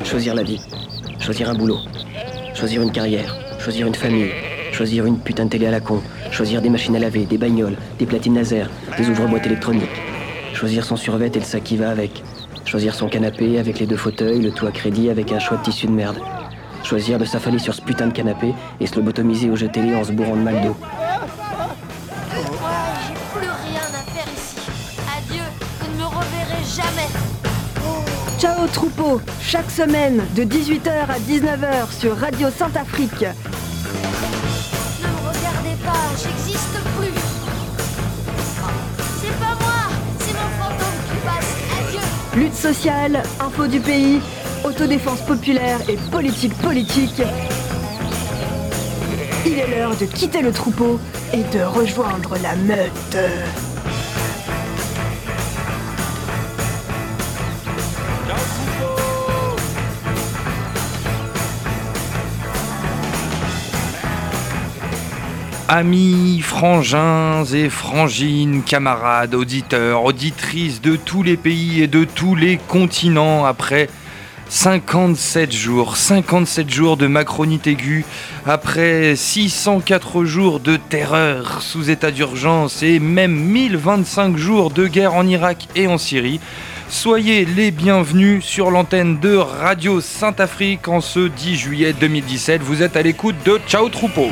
Choisir la vie. Choisir un boulot. Choisir une carrière. Choisir une famille. Choisir une putain de télé à la con. Choisir des machines à laver, des bagnoles, des platines laser, des ouvre-boîtes électroniques. Choisir son survêt et le sac qui va avec. Choisir son canapé avec les 2 fauteuils, le tout à crédit avec un choix de tissu de merde. Choisir de s'affaler sur ce putain de canapé et se lobotomiser au jeu télé en se bourrant de McDo. Moi, j'ai plus rien à faire ici. Adieu, vous ne me reverrez jamais. Ciao troupeau, chaque semaine de 18h à 19h sur Radio Saint-Afrique. Ne me regardez pas, j'existe plus. C'est pas moi, c'est mon fantôme qui passe. Adieu. Lutte sociale, info du pays, autodéfense populaire et politique. Il est l'heure de quitter le troupeau et de rejoindre la meute. Amis, frangins et frangines, camarades, auditeurs, auditrices de tous les pays et de tous les continents, après 57 jours de macronite aiguë, après 604 jours de terreur sous état d'urgence et même 1025 jours de guerre en Irak et en Syrie, soyez les bienvenus sur l'antenne de Radio Saint-Afrique en ce 10 juillet 2017. Vous êtes à l'écoute de Ciao Troupeau.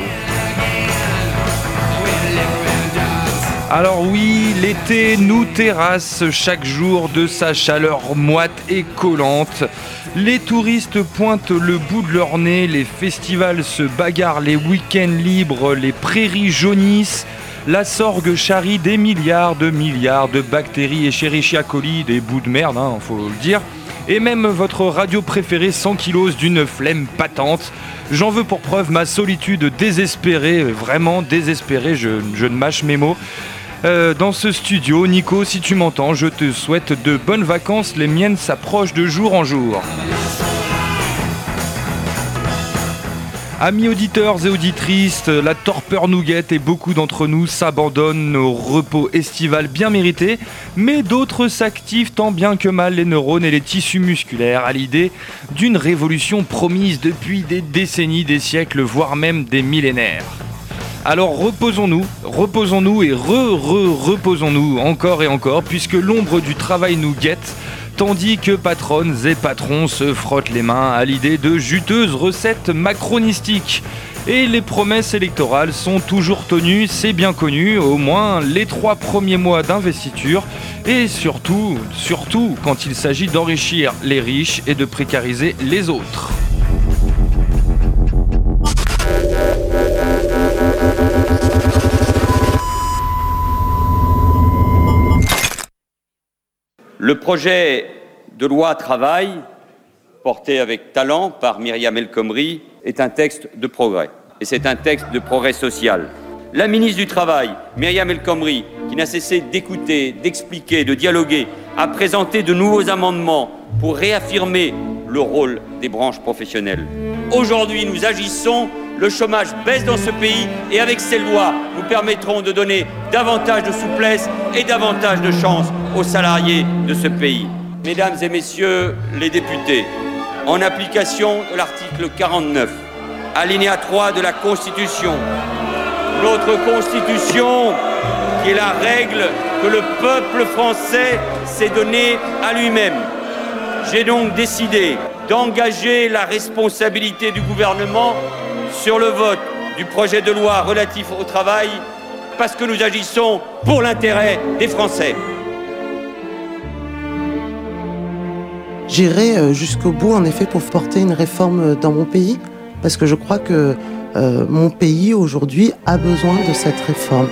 Alors oui, l'été nous terrasse chaque jour de sa chaleur moite et collante. Les touristes pointent le bout de leur nez, les festivals se bagarrent, les week-ends libres, les prairies jaunissent, la sorgue charrie des milliards de bactéries et Escherichia coli, des bouts de merde, faut le dire. Et même votre radio préférée s'ankylose d'une flemme patente. J'en veux pour preuve ma solitude désespérée, vraiment désespérée, je ne mâche mes mots. Dans ce studio, Nico, si tu m'entends, je te souhaite de bonnes vacances, les miennes s'approchent de jour en jour. Amis auditeurs et auditrices, la torpeur nous guette et beaucoup d'entre nous s'abandonnent au repos estival bien mérité, mais d'autres s'activent tant bien que mal les neurones et les tissus musculaires à l'idée d'une révolution promise depuis des décennies, des siècles, voire même des millénaires. Alors reposons-nous et reposons-nous encore et encore, puisque l'ombre du travail nous guette, tandis que patronnes et patrons se frottent les mains à l'idée de juteuses recettes macronistiques. Et les promesses électorales sont toujours tenues, c'est bien connu, au moins les 3 premiers mois d'investiture, et surtout quand il s'agit d'enrichir les riches et de précariser les autres. Le projet de loi travail, porté avec talent par Myriam El Khomri, est un texte de progrès. Et c'est un texte de progrès social. La ministre du Travail, Myriam El Khomri, qui n'a cessé d'écouter, d'expliquer, de dialoguer, a présenté de nouveaux amendements pour réaffirmer le rôle des branches professionnelles. Aujourd'hui, nous agissons, le chômage baisse dans ce pays et avec ces lois, nous permettrons de donner davantage de souplesse et davantage de chance aux salariés de ce pays. Mesdames et messieurs les députés, en application de l'article 49, alinéa 3 de la Constitution, notre Constitution, qui est la règle que le peuple français s'est donnée à lui-même. J'ai donc décidé d'engager la responsabilité du gouvernement sur le vote du projet de loi relatif au travail, parce que nous agissons pour l'intérêt des Français. J'irai jusqu'au bout, en effet, pour porter une réforme dans mon pays, parce que je crois que mon pays, aujourd'hui, a besoin de cette réforme.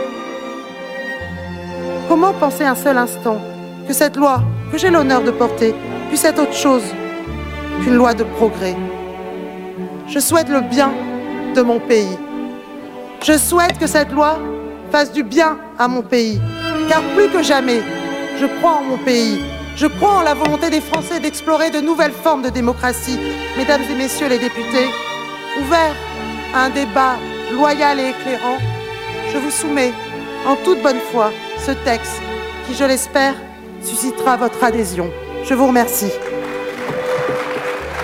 Comment penser un seul instant que cette loi, que j'ai l'honneur de porter, puisse être autre chose qu'une loi de progrès? Je souhaite le bien de mon pays. Je souhaite que cette loi fasse du bien à mon pays. Car plus que jamais, je crois en mon pays. Je crois en la volonté des Français d'explorer de nouvelles formes de démocratie. Mesdames et messieurs les députés, ouverts à un débat loyal et éclairant, je vous soumets en toute bonne foi ce texte qui, je l'espère, suscitera votre adhésion. Je vous remercie.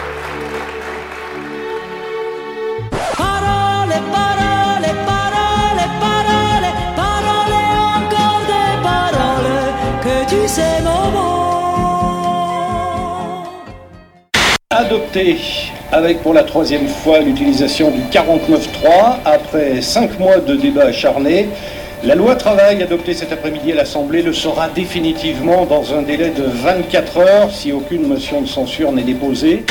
Adopté avec pour la troisième fois l'utilisation du 49.3 après 5 mois de débats acharnés. La loi travail adoptée cet après-midi à l'Assemblée le sera définitivement dans un délai de 24 heures si aucune motion de censure n'est déposée.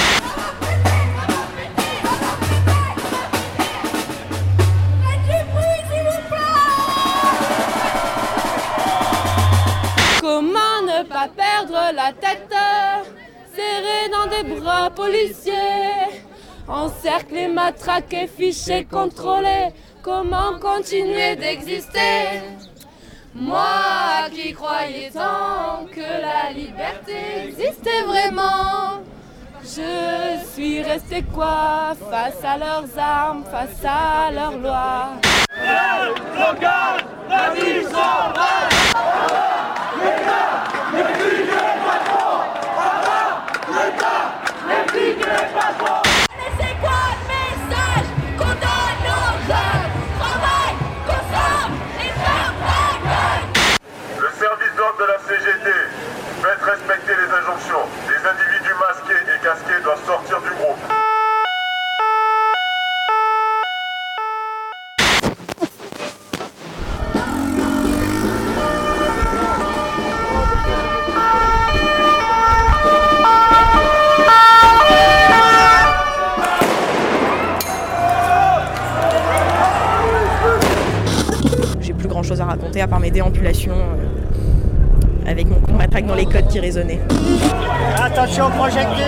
Comment ne pas perdre la tête, serré dans des bras policiers, encerclés, matraqués, fichés, contrôlés. Comment continuer d'exister? Moi qui croyais tant que la liberté existait vraiment, je suis resté quoi face à leurs armes, face à leurs lois. Le slogan, la vie sauvage. L'État, n'implique les patrons. L'État, n'implique les patrons. Mais c'est quoi le message qu'on donne aux jeunes? Travail, consomme et ferme ta gueule. Le service d'ordre de la CGT, faites respecter les injonctions. Les individus masqués et casqués doivent sortir du groupe. Chose à raconter à part mes déambulations avec mon matraque dans les côtes qui résonnait. Attention projectile.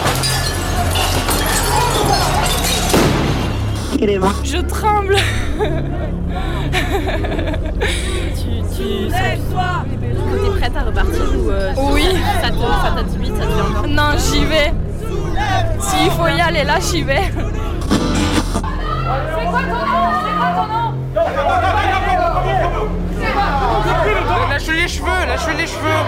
Je tremble. Lève-toi. T'es prête à repartir ou oui. Ça t'intimide, ça te fait encore? Non, j'y vais. S'il faut y aller là, j'y vais. C'est quoi ton nom? Lâchez les cheveux, lâchez les cheveux.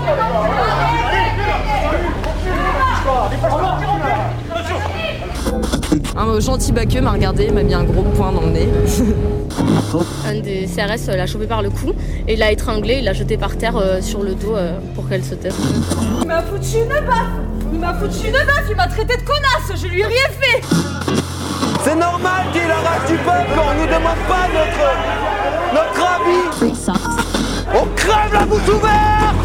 Un gentil baqueux m'a regardé, m'a mis un gros poing dans le nez. Un des CRS l'a chopé par le cou et il l'a étranglé, il l'a jeté par terre sur le dos pour qu'elle se taise. Il m'a foutu une baffe. Il m'a traité de connasse, je lui ai rien fait. C'est normal qu'il arrache du peuple quand on nous demande pas notre avis. On crève la bouche ouverte.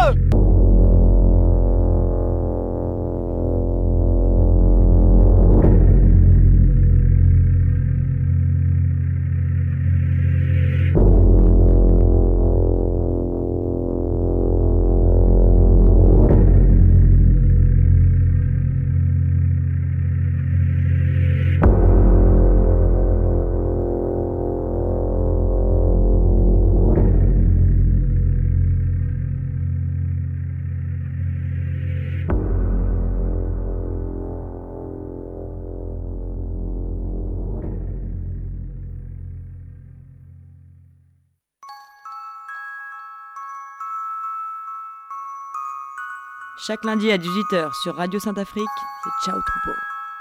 Chaque lundi à 18h sur Radio Saint-Afrique, c'est Ciao Troupeau.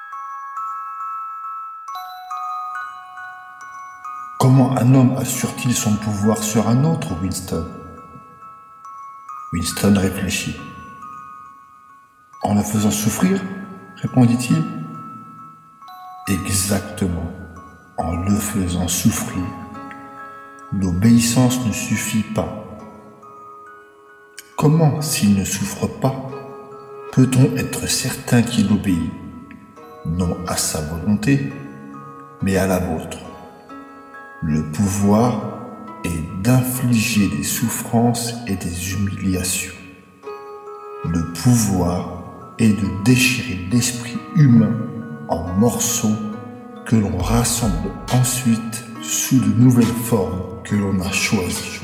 Comment un homme assure-t-il son pouvoir sur un autre, Winston? Winston réfléchit. En le faisant souffrir, répondit-il. Exactement, en le faisant souffrir. L'obéissance ne suffit pas. Comment, s'il ne souffre pas, peut-on être certain qu'il obéit, non à sa volonté, mais à la vôtre? Le pouvoir est d'infliger des souffrances et des humiliations. Le pouvoir est de déchirer l'esprit humain en morceaux que l'on rassemble ensuite sous de nouvelles formes que l'on a choisies.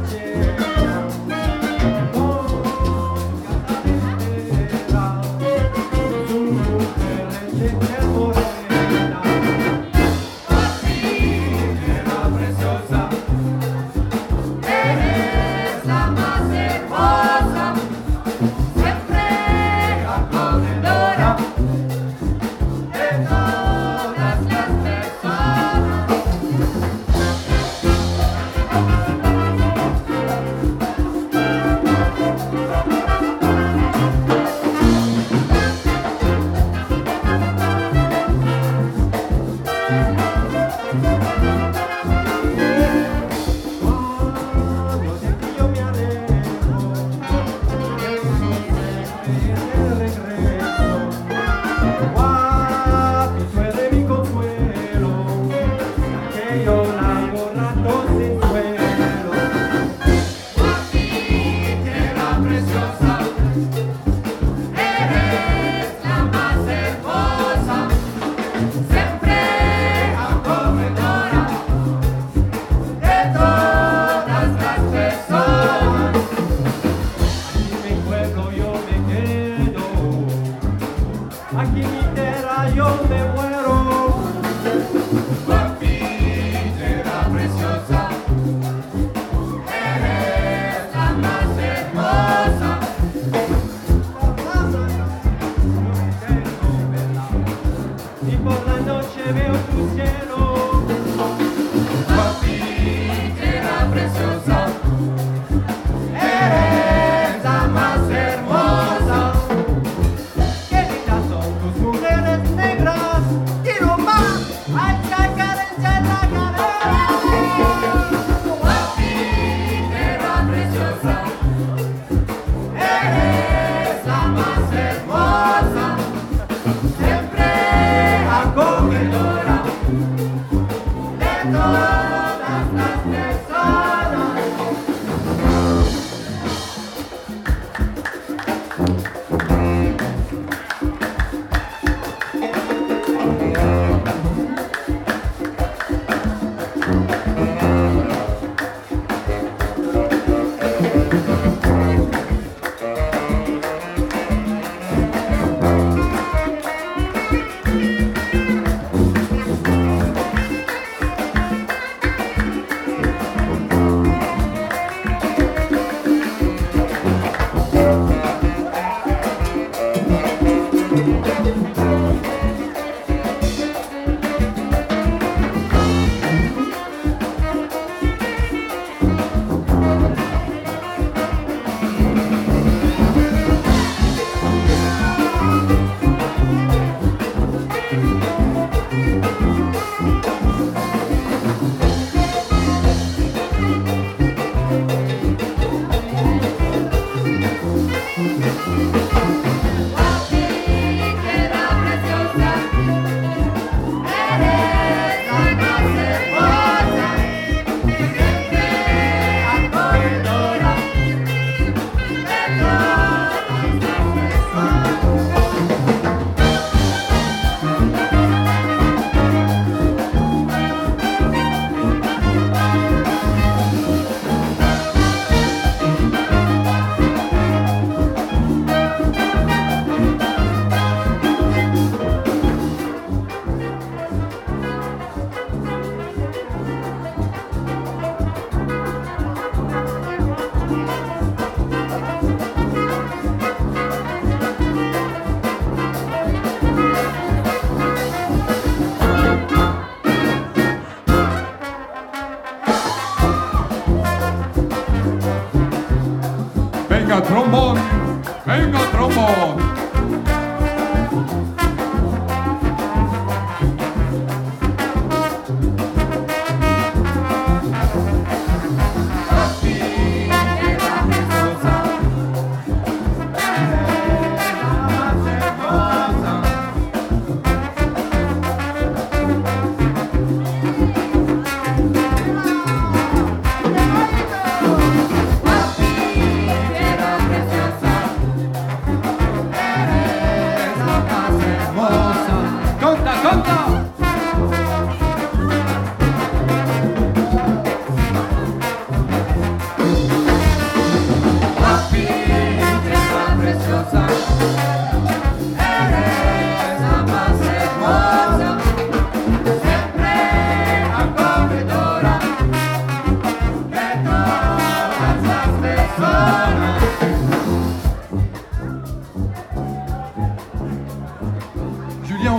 Venga trombón, venga trombón.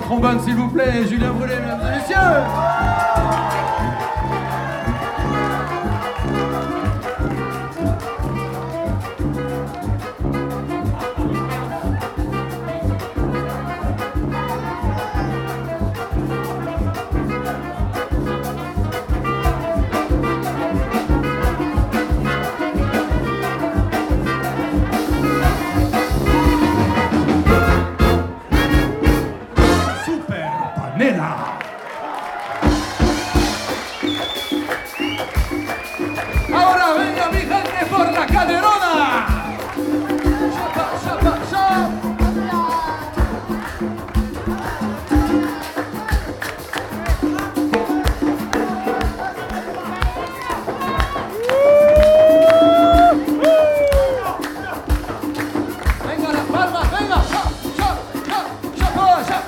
trombone, s'il vous plaît. Julien Brûlé, mesdames et messieurs. Ahora venga mi gente por la caderona. Chapa, chapa, chapa. Venga las palmas, venga. Chap, chap, chap, chapa, chap.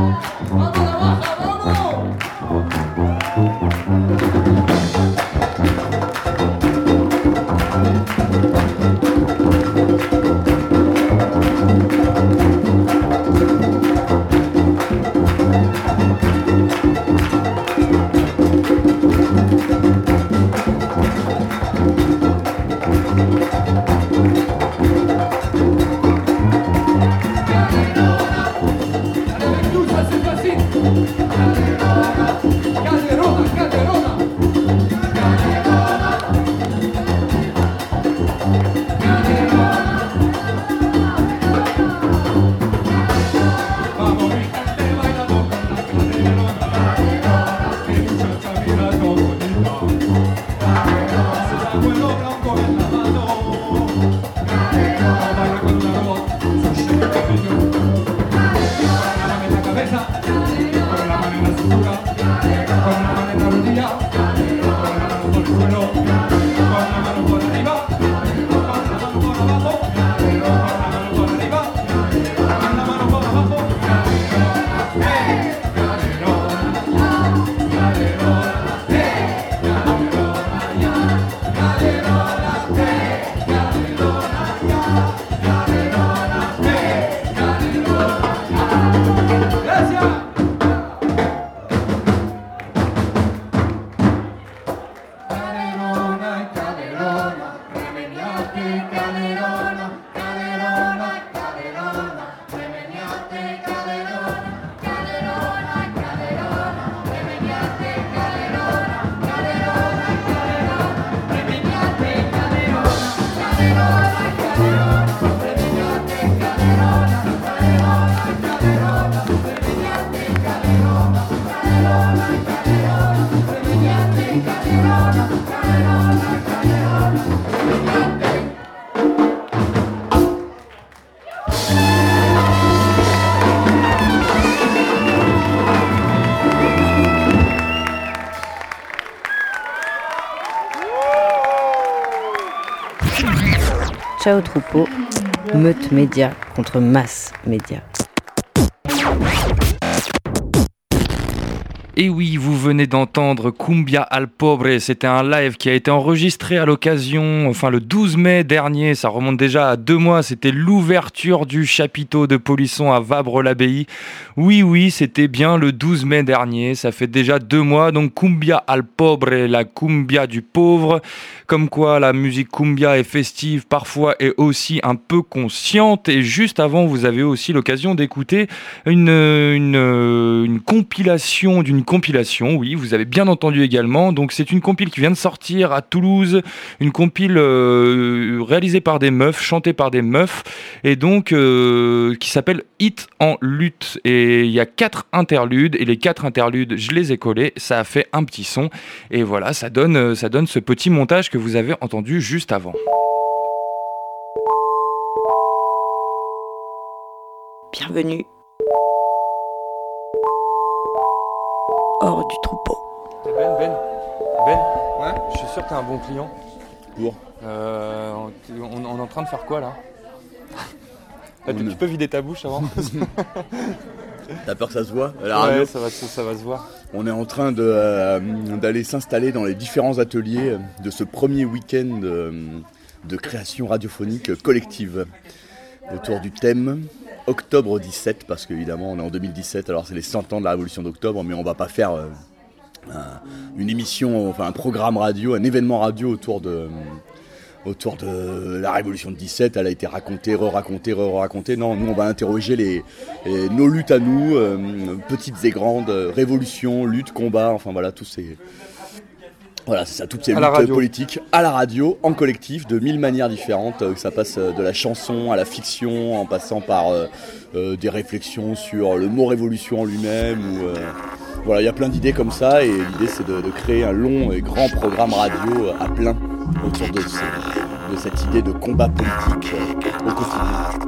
Ciao troupeau, meute média contre masse média. Et oui, vous venez d'entendre Cumbia al Pobre, c'était un live qui a été enregistré à l'occasion, le 12 mai dernier, ça remonte déjà à 2 mois, c'était l'ouverture du chapiteau de Polisson à Vabre-l'Abbaye. Oui, c'était bien le 12 mai dernier, ça fait déjà 2 mois, donc Cumbia al Pobre, la cumbia du pauvre, comme quoi la musique cumbia est festive parfois et aussi un peu consciente, et juste avant vous avez aussi l'occasion d'écouter une compilation d'une compilation, oui, vous avez bien entendu également. Donc c'est une compile qui vient de sortir à Toulouse, une compile réalisée par des meufs, chantée par des meufs, et donc qui s'appelle Hit en lutte. Et il y a 4 interludes, et les 4 interludes, je les ai collés, ça a fait un petit son, et voilà, ça donne ce petit montage que vous avez entendu juste avant. Bienvenue hors du troupeau. Ben, ouais, je suis sûr que t'es un bon client. Pour on est en train de faire quoi là? Tu peux vider ta bouche avant? T'as peur que ça se voit à la radio? Ouais, ça va se voir. On est en train d'aller s'installer dans les différents ateliers de ce premier week-end de création radiophonique collective autour du thème Octobre 17, parce qu'évidemment on est en 2017, alors c'est les 100 ans de la révolution d'octobre, mais on va pas faire une émission, enfin un programme radio, un événement radio autour de la révolution de 17. Elle a été racontée, re-racontée. Non, nous on va interroger nos luttes à nous, petites et grandes, révolutions, luttes, combats, enfin voilà, tous ces... Voilà, c'est ça, toutes ces luttes politiques à la radio, en collectif, de 1000 manières différentes. Ça passe de la chanson à la fiction, en passant par des réflexions sur le mot révolution en lui-même. Voilà, il y a plein d'idées comme ça, et l'idée c'est de créer un long et grand programme radio à plein autour de cette idée de combat politique au quotidien.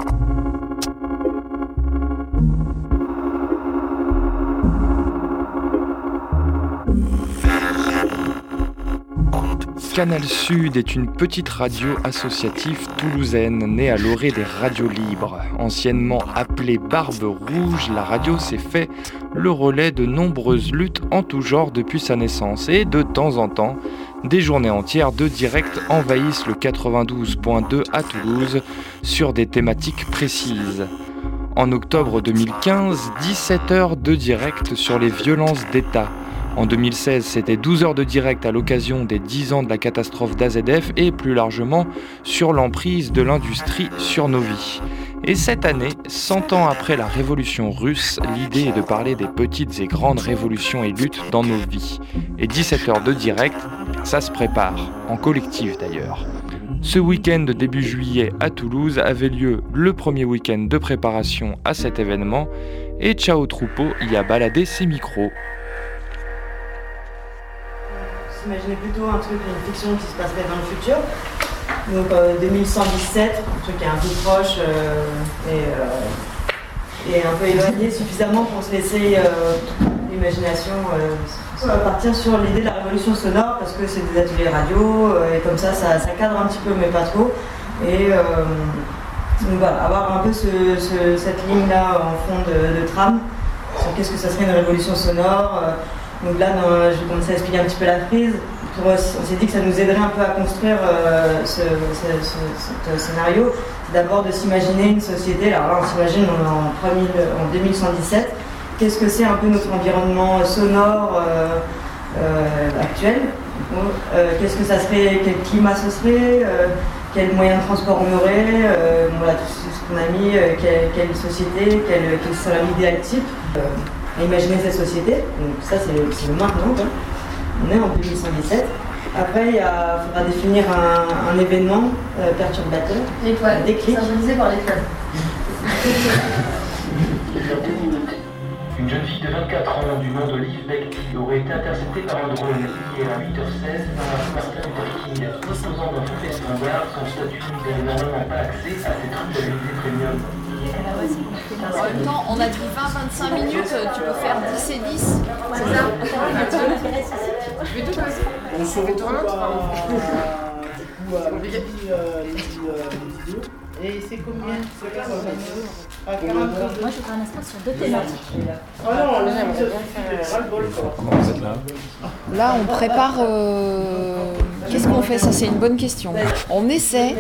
Canal Sud est une petite radio associative toulousaine née à l'orée des radios libres. Anciennement appelée Barbe Rouge, la radio s'est fait le relais de nombreuses luttes en tout genre depuis sa naissance. Et de temps en temps, des journées entières de direct envahissent le 92.2 à Toulouse sur des thématiques précises. En octobre 2015, 17 heures de direct sur les violences d'État. En 2016, c'était 12 heures de direct à l'occasion des 10 ans de la catastrophe d'AZF et plus largement sur l'emprise de l'industrie sur nos vies. Et cette année, 100 ans après la révolution russe, l'idée est de parler des petites et grandes révolutions et luttes dans nos vies. Et 17 heures de direct, ça se prépare, en collectif d'ailleurs. Ce week-end de début juillet à Toulouse avait lieu le premier week-end de préparation à cet événement et Ciao Troupeau y a baladé ses micros. Imaginez plutôt un truc, une fiction qui se passerait dans le futur. Donc 2117, un truc qui est un peu proche et un peu éloigné suffisamment pour se laisser l'imagination partir sur l'idée de la révolution sonore parce que c'est des ateliers radio et comme ça cadre un petit peu mais pas trop. Et donc voilà, avoir un peu cette ligne-là en fond de trame sur qu'est-ce que ça serait une révolution sonore. Donc là, je vais commencer à expliquer un petit peu la frise. On s'est dit que ça nous aiderait un peu à construire ce scénario. C'est d'abord de s'imaginer une société. Alors là, on s'imagine en 2117. Qu'est-ce que c'est un peu notre environnement sonore actuel? Qu'est-ce que ça serait? Quel climat ce serait? Quels moyens de transport on aurait? Voilà, tout ce qu'on a mis. Quelle société? Quel serait l'idéal type? À imaginer cette société, donc ça c'est le maintenant, quoi. On est en 2117. Après il faudra définir un événement perturbateur, l'étoile, déclic. symbolisé par l'étoile. Une jeune fille de 24 ans du nom de Liv Bekti aurait été interceptée par un drone hier à 8h16 dans la Saint-Martin du parking. Disposant d'un forfait standard, son statut n'avait normalement pas accès à ces trucs d'habilité premium. En même temps, on a dit 20-25 minutes, tu peux faire 10 et 10. C'est ça? Je vais tout passer. On se retourne. Et c'est combien? Moi, je fais un instant sur 2 thématiques. Comment vous êtes là? Là, on prépare... Qu'est-ce qu'on fait? Ça, c'est une bonne question. On essaie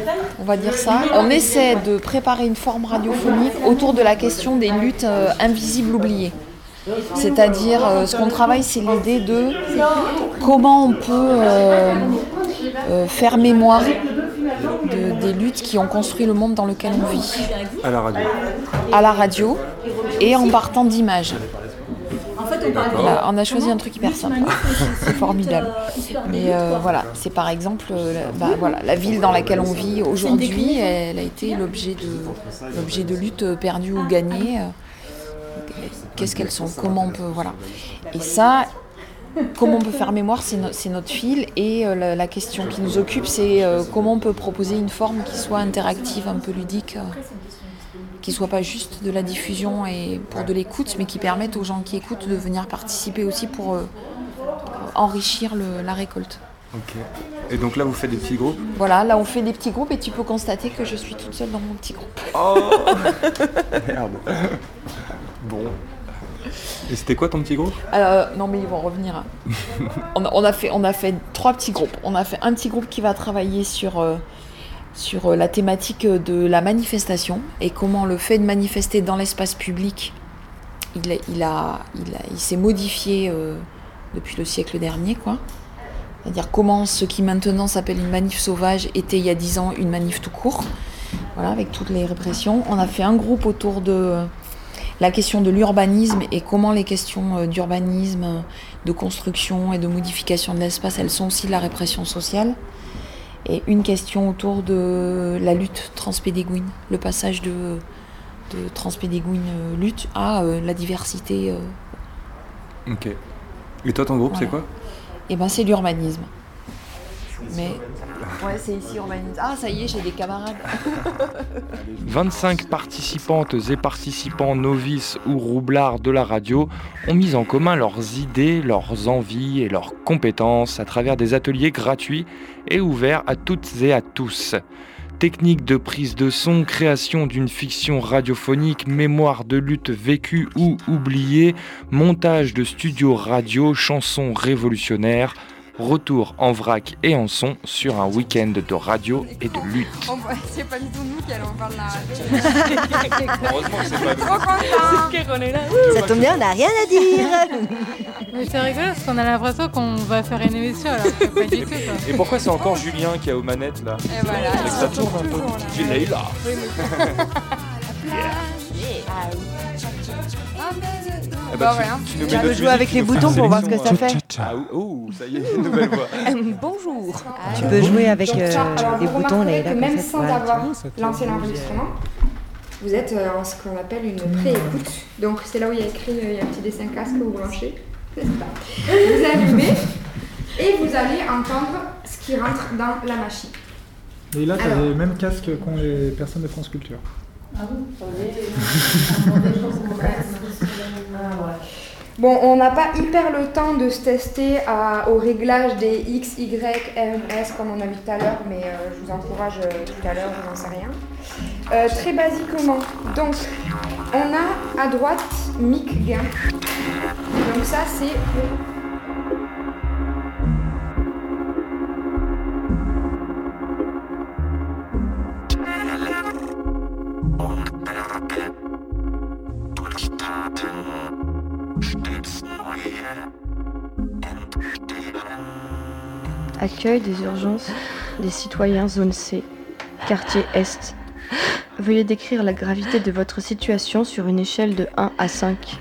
de préparer une forme radiophonique autour de la question des luttes invisibles oubliées. C'est-à-dire, ce qu'on travaille, c'est l'idée de comment on peut faire mémoire des luttes qui ont construit le monde dans lequel on vit. À la radio. À la radio et en partant d'images. En fait, on a choisi un truc hyper simple. C'est formidable. Mais voilà, c'est par exemple la ville dans laquelle on vit aujourd'hui, elle a été l'objet de luttes perdues ou gagnées. Qu'est-ce qu'elles sont? Comment on peut... Voilà. Et ça... Comment on peut faire mémoire, c'est notre fil. Et la question qui nous occupe, c'est comment on peut proposer une forme qui soit interactive, un peu ludique, qui ne soit pas juste de la diffusion et pour de l'écoute, mais qui permette aux gens qui écoutent de venir participer aussi pour enrichir la récolte. Ok. Et donc là, vous faites des petits groupes? Voilà, là on fait des petits groupes et tu peux constater que je suis toute seule dans mon petit groupe. Oh merde. Bon. Et c'était quoi ton petit groupe? Non mais ils vont revenir. On a fait 3 petits groupes. On a fait un petit groupe qui va travailler sur la thématique de la manifestation et comment le fait de manifester dans l'espace public, il s'est modifié depuis le siècle dernier, quoi. C'est-à-dire comment ce qui maintenant s'appelle une manif sauvage était il y a 10 ans une manif tout court, voilà, avec toutes les répressions. On a fait un groupe autour de la question de l'urbanisme et comment les questions d'urbanisme, de construction et de modification de l'espace, elles sont aussi de la répression sociale. Et une question autour de la lutte transpédéguine, le passage de transpédéguine lutte à la diversité. Ok. Et toi, ton groupe, voilà. C'est quoi? Eh ben, c'est l'urbanisme. Mais Ouais, c'est ici Urbanite. Ah, ça y est, j'ai des camarades. 25 participantes et participants novices ou roublards de la radio ont mis en commun leurs idées, leurs envies et leurs compétences à travers des ateliers gratuits et ouverts à toutes et à tous. Technique de prise de son, création d'une fiction radiophonique, mémoire de lutte vécue ou oubliée, montage de studios radio, chansons révolutionnaires, retour en vrac et en son sur un week-end de radio et de lutte. C'est pas du tout nous qui allons faire de la radio. Heureusement que c'est pas nous. Trop content. On est là. Ça tombe bien, on n'a rien à dire. Mais c'est rigolo parce qu'on a l'impression qu'on va faire une émission alors que pas du tout. Quoi. Et pourquoi c'est encore Julien qui est aux manettes là? Et voilà. Et ça tourne un peu. Tu l'as eu là. Oui, Eh ben, rien. Tu veux jouer avec les boutons pour voir ce que ça fait? Ah oh, ça y est, une nouvelle voix. Bonjour. Tu peux jouer avec les boutons là et là. Même sans avoir lancé l'enregistrement, vous êtes en ce qu'on appelle une pré-écoute. Donc c'est là où il y a écrit, il y a un petit dessin casque où vous branchez. C'est ça. Vous allumez et vous allez entendre ce qui rentre dans la machine. Et là, tu as les mêmes casques qu'ont les personnes de France Culture. Ah oui. Bon, on n'a pas hyper le temps de se tester au réglage des X, Y, M, S comme on a vu tout à l'heure, mais je vous encourage tout à l'heure, je n'en sais rien. Très basiquement, donc on a à droite mic gain. Donc ça c'est Accueil des urgences des citoyens zone C, quartier Est. Veuillez décrire la gravité de votre situation sur une échelle de 1 à 5.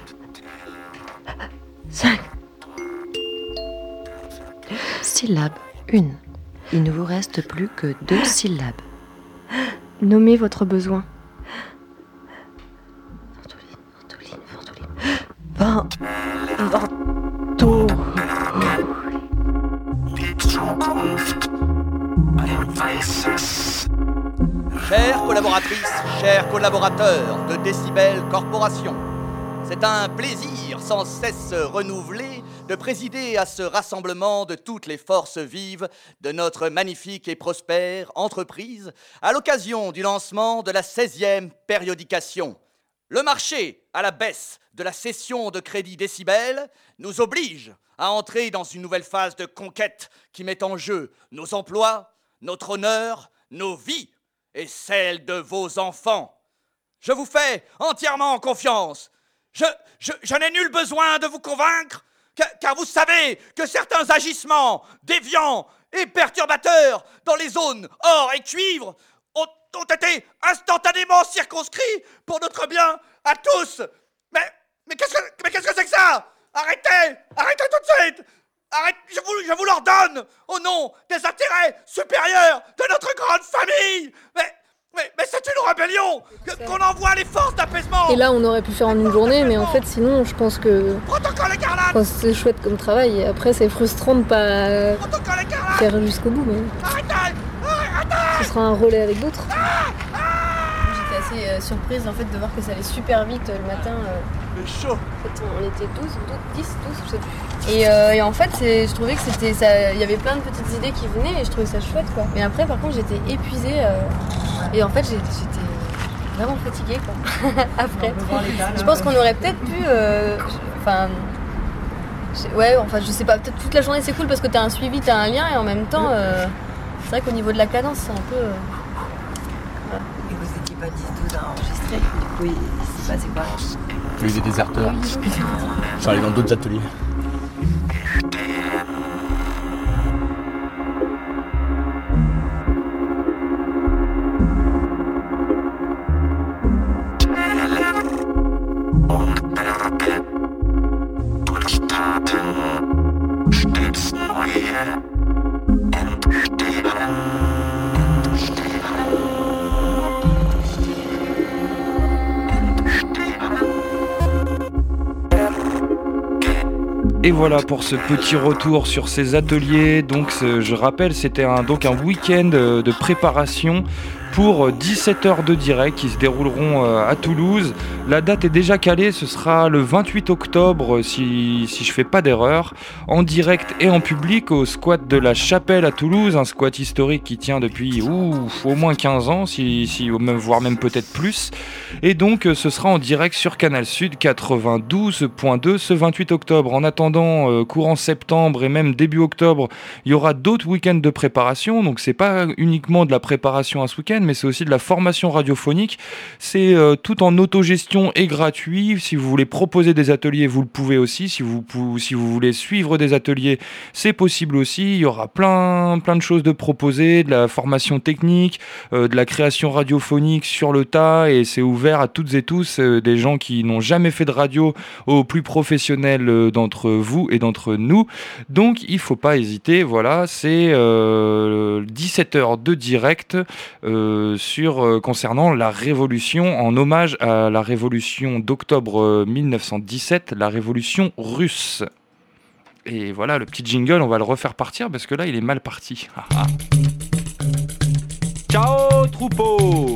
5. Syllabe 1. Il ne vous reste plus que 2 syllabes. Nommez votre besoin. Vento. Chères collaboratrices, chers collaborateurs de Décibel Corporation, c'est un plaisir sans cesse renouvelé de présider à ce rassemblement de toutes les forces vives de notre magnifique et prospère entreprise à l'occasion du lancement de la 16e périodication. Le marché à la baisse de la cession de crédit Décibel nous oblige à entrer dans une nouvelle phase de conquête qui met en jeu nos emplois, notre honneur, nos vies et celles de vos enfants. Je vous fais entièrement confiance. Je n'ai nul besoin de vous convaincre, car vous savez que certains agissements déviants et perturbateurs dans les zones or et cuivre ont été instantanément circonscrits pour notre bien à tous. Mais qu'est-ce que c'est que ça? Arrêtez tout de suite. Arrête, je vous l'ordonne au nom des intérêts supérieurs de notre grande famille. Mais c'est une rébellion qu'on envoie les forces d'apaisement. Et là, on aurait pu faire en une journée, mais en fait, sinon, je pense que c'est chouette comme travail. Et après, c'est frustrant de pas faire jusqu'au bout. Mais ce sera un relais avec d'autres. J'étais assez surprise en fait de voir que ça allait super vite le matin. Chaud. En fait, on était 10, 12, je sais plus. Et en fait, je trouvais que c'était ça. Il y avait plein de petites idées qui venaient et je trouvais ça chouette quoi. Mais après, par contre, j'étais épuisée et en fait, j'étais vraiment fatiguée quoi. Après, je pense qu'on aurait peut-être pu. Je sais pas. Peut-être toute la journée c'est cool parce que t'as un suivi, t'as un lien et en même temps, c'est vrai qu'au niveau de la cadence, c'est un peu. Et vous n'étiez pas 10-12 à enregistrer. Du coup, il s'est passé quoi? Il y a eu des déserteurs. Je suis allé dans d'autres ateliers. Et voilà pour ce petit retour sur ces ateliers. Donc je rappelle, c'était un week-end de préparation pour 17 heures de direct qui se dérouleront à Toulouse. La date est déjà calée, ce sera le 28 octobre si je fais pas d'erreur, en direct et en public au squat de la Chapelle à Toulouse, un squat historique qui tient depuis au moins 15 ans, voire même peut-être plus. Et donc ce sera en direct sur Canal Sud 92.2 ce 28 octobre. En attendant, courant septembre et même début octobre, il y aura d'autres week-ends de préparation, donc c'est pas uniquement de la préparation à ce week-end, mais c'est aussi de la formation radiophonique. C'est tout en autogestion et gratuit. Si vous voulez proposer des ateliers, vous le pouvez aussi. Si vous voulez suivre des ateliers, c'est possible aussi. Il y aura plein de choses de proposer, de la formation technique, de la création radiophonique sur le tas, et c'est ouvert à toutes et tous, des gens qui n'ont jamais fait de radio aux plus professionnels d'entre vous et d'entre nous. Donc il faut pas hésiter. Voilà, c'est 17 heures de direct concernant la Révolution, en hommage à la Révolution d'octobre 1917, la Révolution russe. Et voilà, le petit jingle, on va le refaire partir parce que là, il est mal parti. Ciao, troupeau!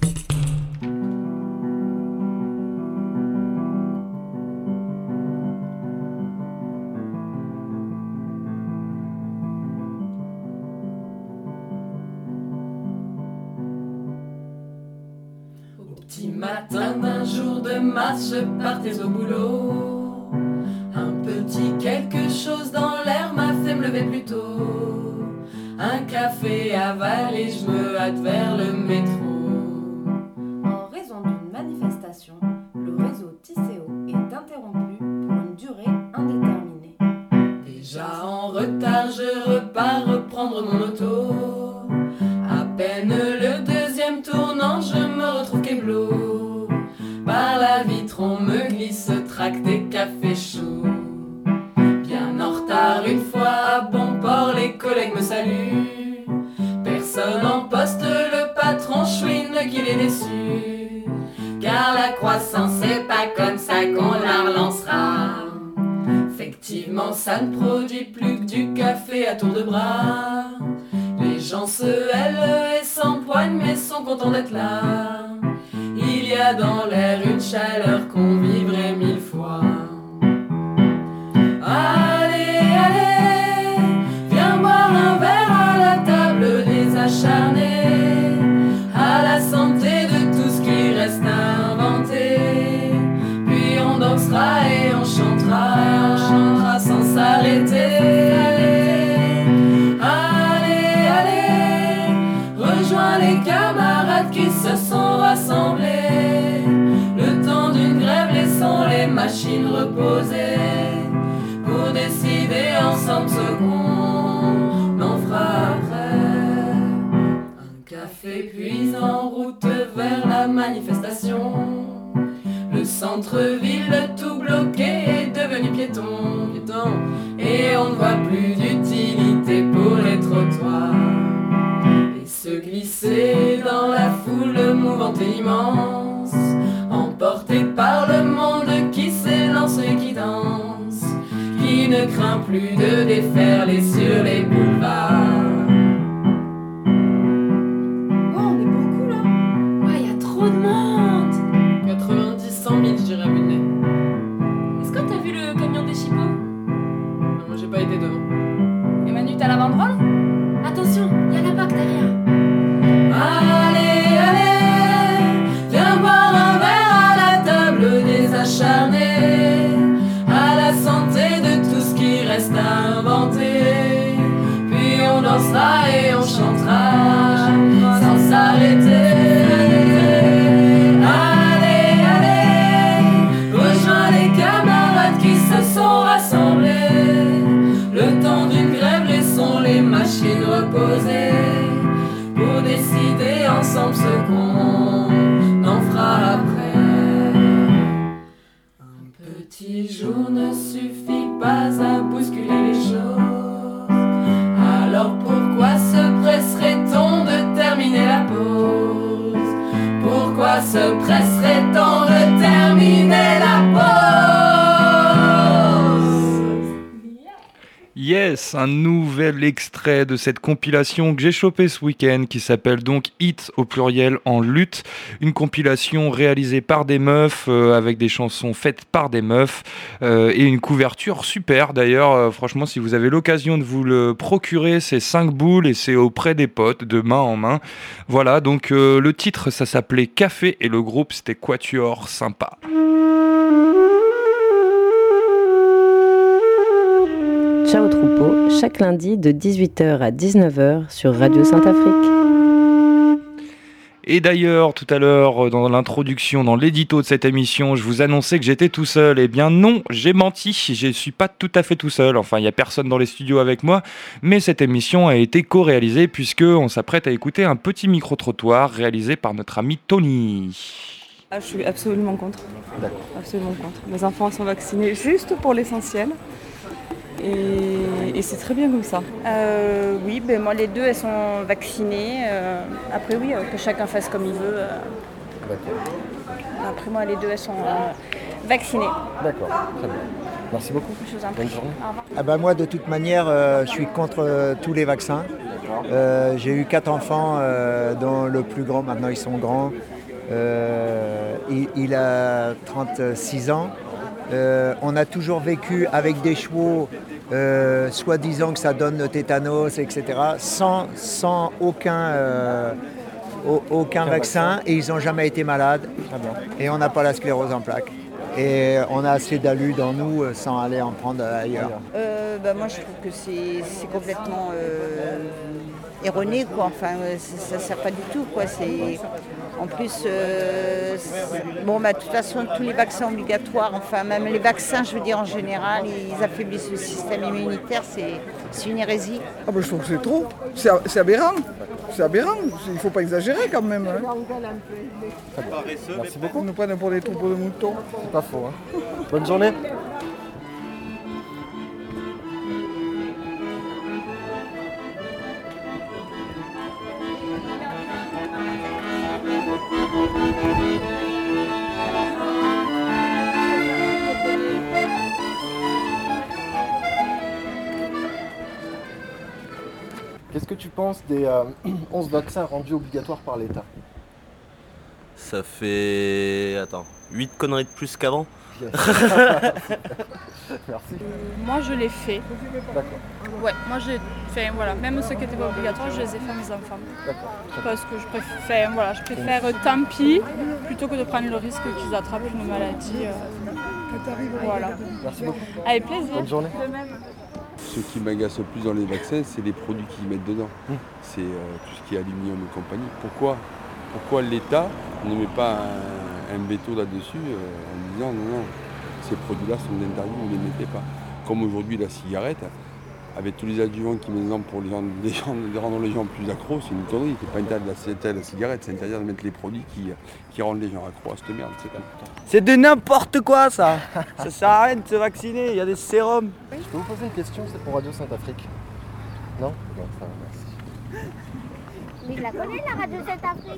Petit matin d'un jour de mars, je partais au boulot. Un petit quelque chose dans l'air m'a fait me lever plus tôt. Un café avalé, je me hâte vers le métro. En raison d'une manifestation, le réseau Tisséo est interrompu pour une durée indéterminée. Déjà en retard, je repars reprendre mon auto. À peine le deuxième tournant, je me retrouve keblo. Par la vitre, on me glisse tract des cafés chauds. Bien en retard une fois, à bon port, les collègues me saluent. Personne en poste, le patron chouine qu'il est déçu. Car la croissance, c'est pas comme ça qu'on la relancera. Effectivement, ça ne produit plus que du café à tour de bras. Les gens se hèlent et s'empoignent mais sont contents d'être là. Il y a dans l'air une chaleur qu'on vivrait 1000 fois. Allez, allez, viens boire un verre à la table des acharnés. À la santé de tout ce qui reste à inventer. Puis on dansera et on chantera sans s'arrêter. Les camarades qui se sont rassemblés. Le temps d'une grève, laissons les machines reposer. Pour décider ensemble ce qu'on en fera après. Un café puis en route vers la manifestation. Le centre-ville tout bloqué est devenu piéton. Et on ne voit plus d'utilité pour les trottoirs. Se glisser dans la foule mouvante et immense, emporté par le monde qui s'élance et qui danse, qui ne craint plus de déferler sur les boulevards. Oh, on est beaucoup là. Ouais, y a trop de monde. 90, 100 000, je dirais, Munet. Est-ce que t'as vu le camion des chipots? Non, moi j'ai pas été devant. Et Manu, t'as la banderole? Attention, y a la PAC derrière. Allez, allez, viens boire un verre à la table des acharnés. À la santé de tout ce qui reste à inventer. Puis on dansera et on chantera sans s'arrêter. Allez, allez, rejoins les camarades qui se sont rassemblés. Le temps d'une grève, laissons les machines reposer. Pour décider ensemble ce qu'on en fera après. Un petit jour ne suffit pas à bousculer les choses. Alors pourquoi se presserait-on de terminer la pause? Pourquoi se presserait-on de terminer la pause? Yes, un nouvel extrait de cette compilation que j'ai chopée ce week-end qui s'appelle donc Hit au pluriel en lutte. Une compilation réalisée par des meufs avec des chansons faites par des meufs et une couverture super d'ailleurs. Franchement, si vous avez l'occasion de vous le procurer, c'est 5 boules et c'est auprès des potes de main en main. Voilà, donc le titre ça s'appelait Café et le groupe c'était Quatuor Sympa. Ciao Troupeau, chaque lundi de 18h à 19h sur Radio Saint-Afrique. Et d'ailleurs, tout à l'heure, dans l'introduction, dans l'édito de cette émission, je vous annonçais que j'étais tout seul. Eh bien non, j'ai menti, je ne suis pas tout à fait tout seul. Enfin, il n'y a personne dans les studios avec moi, mais cette émission a été co-réalisée puisqu'on s'apprête à écouter un petit micro-trottoir réalisé par notre ami Tony. Ah, je suis absolument contre. D'accord. Absolument contre. Mes enfants sont vaccinés juste pour l'essentiel. Et c'est très bien comme ça. Oui, moi les deux elles sont vaccinées. Après oui, que chacun fasse comme il veut. Après moi les deux elles sont vaccinées. D'accord, très bien. Merci beaucoup. Je vous en prie. Bonne journée. Moi de toute manière je suis contre tous les vaccins. J'ai eu 4 enfants dont le plus grand, maintenant ils sont grands. Il a 36 ans. On a toujours vécu avec des chevaux, soi-disant que ça donne le tétanos, etc., sans aucun vaccin, et ils n'ont jamais été malades. Et on n'a pas la sclérose en plaques. Et on a assez d'alu dans nous sans aller en prendre ailleurs. Moi je trouve que c'est complètement erroné, quoi. Enfin, ça ne sert pas du tout, quoi. En plus, de toute façon, tous les vaccins obligatoires, enfin même les vaccins, je veux dire en général, ils affaiblissent le système immunitaire, c'est une hérésie. Je trouve que c'est trop, c'est aberrant. C'est aberrant, il ne faut pas exagérer quand même. Merci beaucoup. Ils nous prennent pour des troupeaux de moutons. C'est pas faux. Bonne journée. Qu'est-ce que tu penses des 11 vaccins rendus obligatoires par l'État ? Ça fait... 8 conneries de plus qu'avant. Merci. Moi je l'ai fait. D'accord. Ouais, moi j'ai fait, même ceux qui n'étaient pas obligatoires, je les ai fait à mes enfants. D'accord. Parce que je préfère tant pis, plutôt que de prendre le risque qu'ils attrapent une maladie. Voilà. Merci beaucoup. Avec plaisir. Bonne journée. De même. Ce qui m'agace le plus dans les vaccins, c'est les produits qu'ils mettent dedans. C'est tout ce qui est aluminium et compagnie. Pourquoi l'État ne met pas un veto là-dessus en disant non, ces produits-là sont interdits, vous ne les mettez pas. Comme aujourd'hui la cigarette, avec tous les adjuvants qui mettent pour de rendre les gens plus accros, c'est une connerie. C'est pas interdit la cigarette, c'est interdit de mettre les produits qui rendent les gens accros à cette merde. C'est de n'importe quoi ça. Ça sert à rien de se vacciner, il y a des sérums. Je peux vous poser une question, c'est pour Radio Saint-Afrique. Non ? Non, ça va, merci. Mais je la connais, la Radio Saint-Afrique.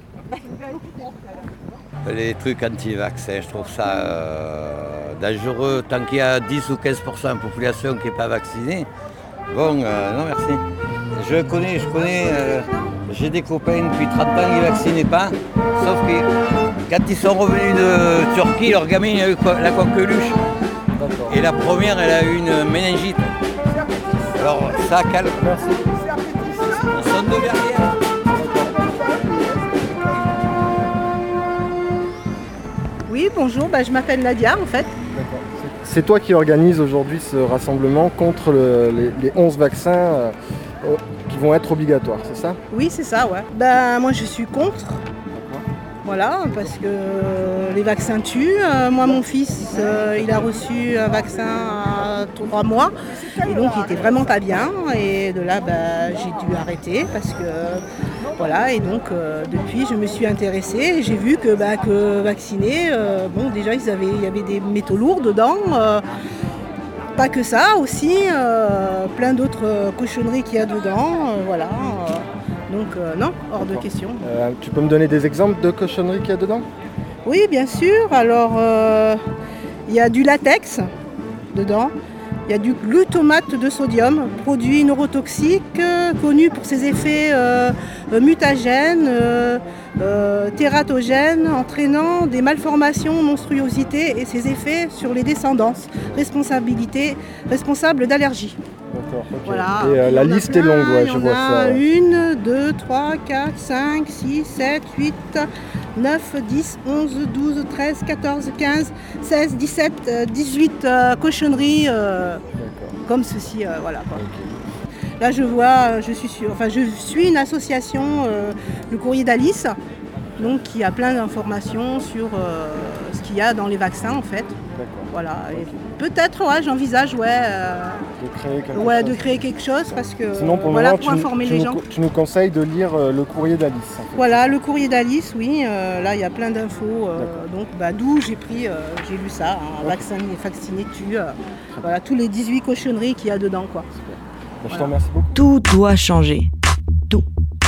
Les trucs anti-vaccins, je trouve ça dangereux. Tant qu'il y a 10 ou 15% de la population qui n'est pas vaccinée, non merci. Je connais, j'ai des copains depuis 30 ans qui ne vaccinaient pas, sauf que quand ils sont revenus de Turquie, leur gamine a eu la coqueluche. Et la première, elle a eu une méningite. Alors ça calme. Merci. Ils sont de derrière. Oui, bonjour, je m'appelle Nadia en fait. D'accord. C'est toi qui organise aujourd'hui ce rassemblement contre les 11 vaccins qui vont être obligatoires, c'est ça ? Oui, c'est ça, ouais. Moi je suis contre. Voilà, parce que les vaccins tuent. Moi, mon fils, il a reçu un vaccin à 3 mois. Et donc, il était vraiment pas bien. Et de là, j'ai dû arrêter parce que... Voilà, et donc, depuis, je me suis intéressée. Et j'ai vu que vacciner, déjà, il y avait des métaux lourds dedans. Pas que ça, aussi, plein d'autres cochonneries qu'il y a dedans. Voilà. Donc non, hors de question. Tu peux me donner des exemples de cochonneries qu'il y a dedans ? Oui, bien sûr. Alors, il y a du latex dedans. Il y a du glutamate de sodium, produit neurotoxique, connu pour ses effets mutagènes, tératogènes, entraînant des malformations, monstruosités et ses effets sur les descendances, responsables d'allergies. D'accord, ok. Voilà. Et la liste est longue, ouais, je vois ça. 1, 2, 3, 4, 5, 6, 7, 8, 9, 10, 11, 12, 13, 14, 15, 16, 17, 18 cochonneries comme ceci. Voilà, quoi. Okay. Là, je vois, je suis une association, le Courrier d'Alice, donc qui a plein d'informations sur ce qu'il y a dans les vaccins en fait. D'accord. Voilà. Et peut-être, j'envisage, de créer quelque chose parce que sinon, pour informer les gens. Tu nous conseilles de lire le Courrier d'Alice. En fait. Voilà, le Courrier d'Alice, oui. Là, il y a plein d'infos. Donc, d'où j'ai lu ça. Vacciné tue. Voilà, tous les 18 cochonneries qu'il y a dedans, quoi. Voilà. Je te remercie beaucoup. Tout doit changer. Tout.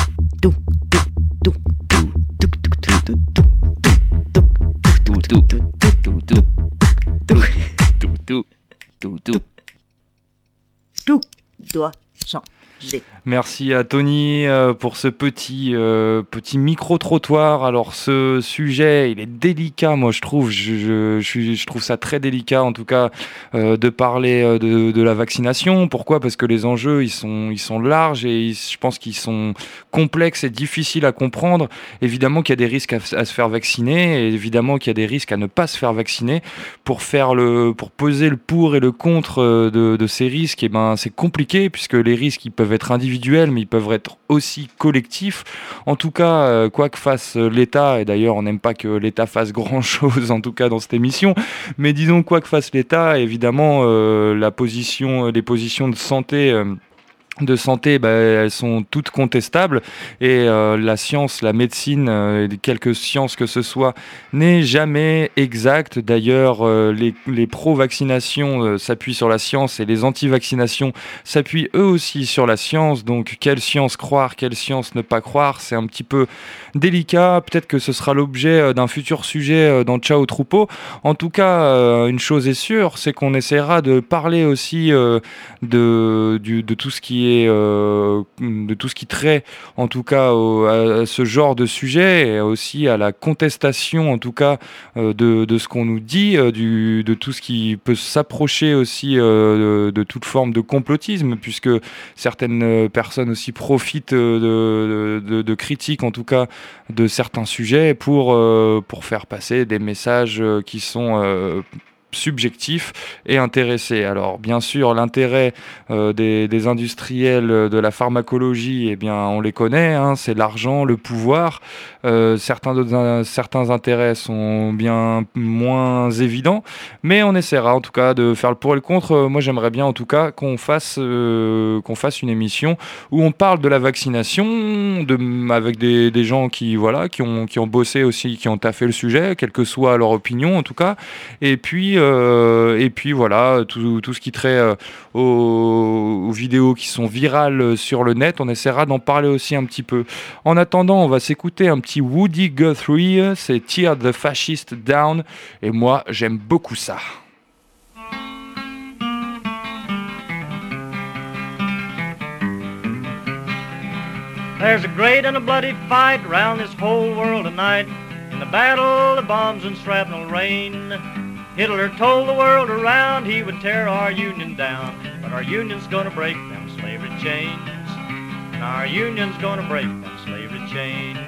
Tout doit changer. Merci à Tony pour ce petit micro-trottoir. Alors ce sujet, il est délicat, moi je trouve. Je trouve ça très délicat en tout cas de parler de la vaccination. Pourquoi ? Parce que les enjeux, ils sont larges et je pense qu'ils sont complexes et difficiles à comprendre. Évidemment qu'il y a des risques à se faire vacciner et évidemment qu'il y a des risques à ne pas se faire vacciner. Pour poser le pour et le contre de ces risques, c'est compliqué puisque les risques, ils peuvent être individuels, mais ils peuvent être aussi collectifs. En tout cas, quoi que fasse l'État, et d'ailleurs on n'aime pas que l'État fasse grand-chose, en tout cas dans cette émission, mais disons quoi que fasse l'État, évidemment, les positions de santé... elles sont toutes contestables et la science, la médecine, quelque science que ce soit, n'est jamais exacte. D'ailleurs, les pro-vaccinations s'appuient sur la science et les anti-vaccinations s'appuient eux aussi sur la science. Donc, quelle science croire, quelle science ne pas croire, c'est un petit peu délicat. Peut-être que ce sera l'objet d'un futur sujet dans Ciao Troupeau. En tout cas, une chose est sûre, c'est qu'on essaiera de parler aussi de tout ce qui est de tout ce qui traite en tout cas à ce genre de sujet et aussi à la contestation en tout cas de ce qu'on nous dit, de tout ce qui peut s'approcher aussi de toute forme de complotisme, puisque certaines personnes aussi profitent de critiques en tout cas de certains sujets pour faire passer des messages qui sont subjectif et intéressé. Alors bien sûr, l'intérêt des industriels de la pharmacologie, on les connaît, c'est l'argent, le pouvoir. Certains intérêts sont bien moins évidents, mais on essaiera en tout cas de faire le pour et le contre. Moi, j'aimerais bien en tout cas qu'on fasse une émission où on parle de la vaccination, avec des gens qui ont bossé aussi, qui ont taffé le sujet, quelle que soit leur opinion en tout cas, et puis voilà, tout ce qui traite aux vidéos qui sont virales sur le net, on essaiera d'en parler aussi un petit peu. En attendant, on va s'écouter un petit Woody Guthrie, c'est Tear the Fascist Down, et moi j'aime beaucoup ça. There's a great and a bloody fight round this whole world tonight. In the battle, the bombs and shrapnel rain. Hitler told the world around he would tear our union down, but our union's gonna break them slavery chains, and our union's gonna break them slavery chains.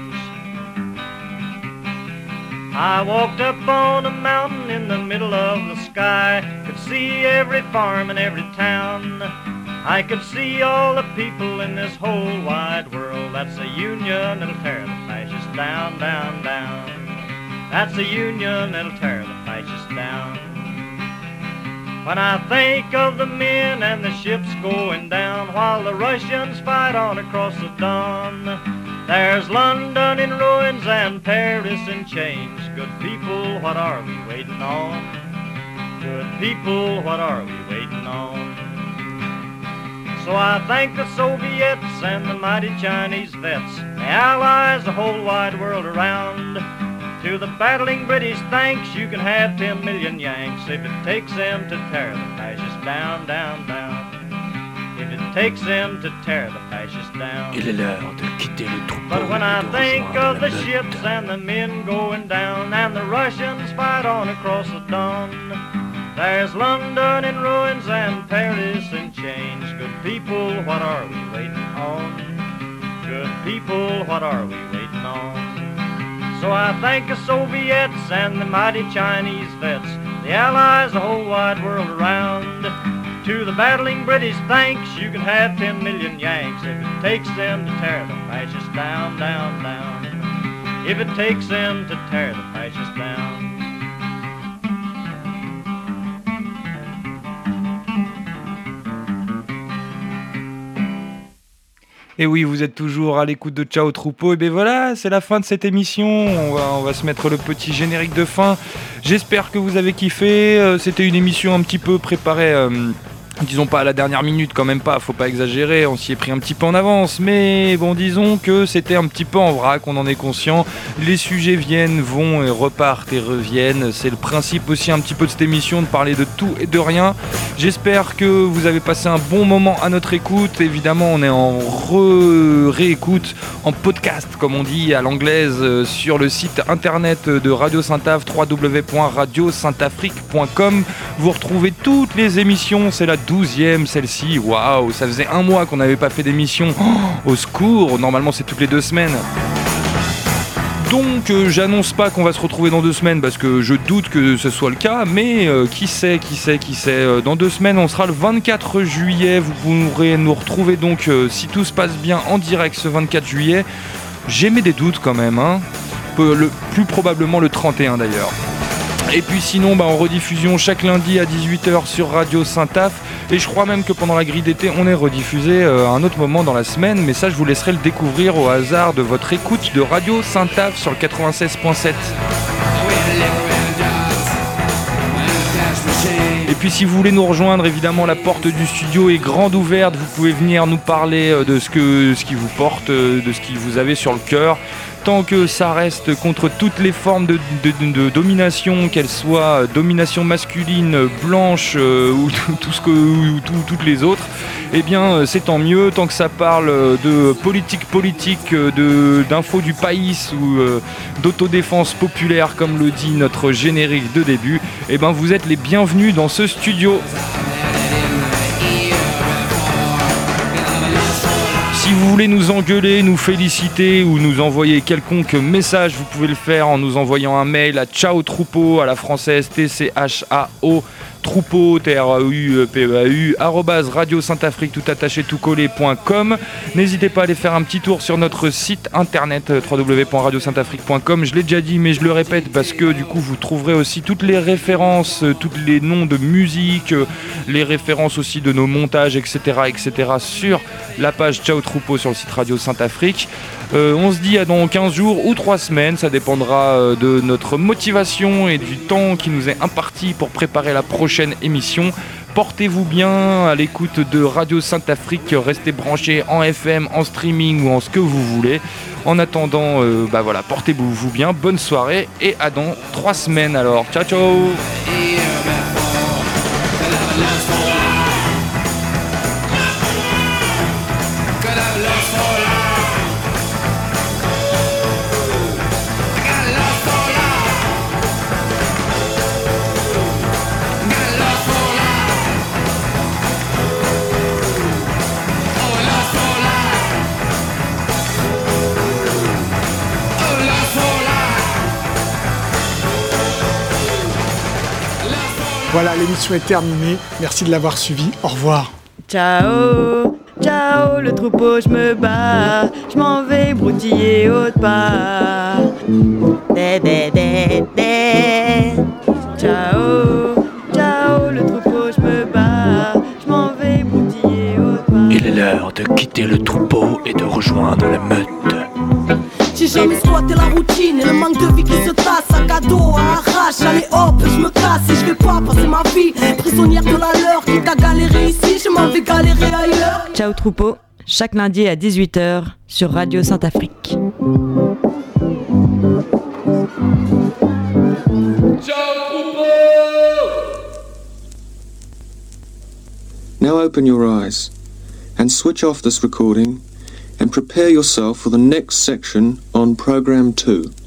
I walked up on a mountain in the middle of the sky, could see every farm and every town. I could see all the people in this whole wide world. That's a union that'll tear the fascists down, down, down. That's a union that'll tear the fascists down. When I think of the men and the ships going down while the Russians fight on across the Don, there's London in ruins and Paris in chains. Good people, what are we waiting on? Good people, what are we waiting on? So I thank the Soviets and the mighty Chinese vets, the Allies, the whole wide world around, To the battling British, thanks, you can have 10 million Yanks if it takes them to tear the fascists down, down, down. If it takes them to tear the fascists down. Il est l'heure de quitter le troupeau. But when I think of the ships and the men going down and the Russians fight on across the Don, there's London in ruins and Paris in chains. Good people, what are we waiting on? Good people, what are we waiting on? So I thank the Soviets and the mighty Chinese vets, the Allies, the whole wide world around. To the battling British, thanks, you can have 10 million Yanks if it takes them to tear the fascists down, down, down. If it takes them to tear the fascists down. Et oui, vous êtes toujours à l'écoute de Ciao Troupeau. Et bien voilà, c'est la fin de cette émission. On va se mettre le petit générique de fin. J'espère que vous avez kiffé. C'était une émission un petit peu préparée... disons pas à la dernière minute, quand même pas, faut pas exagérer, on s'y est pris un petit peu en avance, mais bon, disons que c'était un petit peu en vrac, on en est conscient, les sujets viennent, vont et repartent et reviennent, c'est le principe aussi un petit peu de cette émission, de parler de tout et de rien. J'espère que vous avez passé un bon moment à notre écoute, évidemment on est en réécoute, en podcast comme on dit à l'anglaise, sur le site internet de Radio Saint-Af, www.radiosaintafrique.com. Vous retrouvez toutes les émissions, c'est la 12e celle-ci, waouh, ça faisait un mois qu'on n'avait pas fait d'émission, au secours, normalement c'est toutes les 2 semaines. Donc j'annonce pas qu'on va se retrouver dans 2 semaines parce que je doute que ce soit le cas, mais qui sait, dans 2 semaines on sera le 24 juillet, vous pourrez nous retrouver donc si tout se passe bien en direct ce 24 juillet, j'émets des doutes quand même, hein. Plus probablement le 31 d'ailleurs. Et puis sinon, en rediffusion chaque lundi à 18h sur Radio Saint-Af. Et je crois même que pendant la grille d'été, on est rediffusé à un autre moment dans la semaine. Mais ça, je vous laisserai le découvrir au hasard de votre écoute de Radio Saint-Af sur le 96.7. Et puis si vous voulez nous rejoindre, évidemment la porte du studio est grande ouverte. Vous pouvez venir nous parler de ce qui vous porte, de ce qui vous avez sur le cœur. Tant que ça reste contre toutes les formes de domination, qu'elles soient domination masculine, blanche ou toutes les autres, eh bien c'est tant mieux. Tant que ça parle de politique, d'info du pays ou d'autodéfense populaire, comme le dit notre générique de début, eh ben vous êtes les bienvenus dans ce studio. Si vous voulez nous engueuler, nous féliciter ou nous envoyer quelconque message, vous pouvez le faire en nous envoyant un mail à Ciao Troupeau, à la française TCHAO troupeau TRAUPEAU @radiosaintafrique toutattaché.com. N'hésitez pas à aller faire un petit tour sur notre site internet www.radiosaintafrique.com. Je l'ai déjà dit mais je le répète parce que du coup vous trouverez aussi toutes les références, tous les noms de musique, les références aussi de nos montages, etc. sur la page Ciao Troupeau sur le site Radio Saint-Afrique. On se dit à dans 15 jours ou 3 semaines, ça dépendra de notre motivation et du temps qui nous est imparti pour préparer la prochaine émission. Portez-vous bien à l'écoute de Radio Saint-Afrique, restez branchés en FM, en streaming ou en ce que vous voulez. En attendant, portez-vous bien, bonne soirée et à dans 3 semaines alors. Ciao ciao. Voilà, l'émission est terminée. Merci de l'avoir suivi. Au revoir. Ciao, ciao le troupeau, je me bats. Je m'en vais broutiller autre part. Bé, bé, bé, bé. Ciao, ciao le troupeau, je me bats. Je m'en vais broutiller autre part. Il est l'heure de quitter le troupeau et de rejoindre la meute. J'ai jamais squatté la routine et le manque de vie qui se tasse. Sac à dos à arrache, allez hop, je me casse et je vais pas passer ma vie prisonnière de la leur. Quitte à galérer ici, je m'en vais galérer ailleurs. Ciao Troupeau, chaque lundi à 18h sur Radio Saint-Afrique. Now open your eyes and switch off this recording and prepare yourself for the next section on Program 2.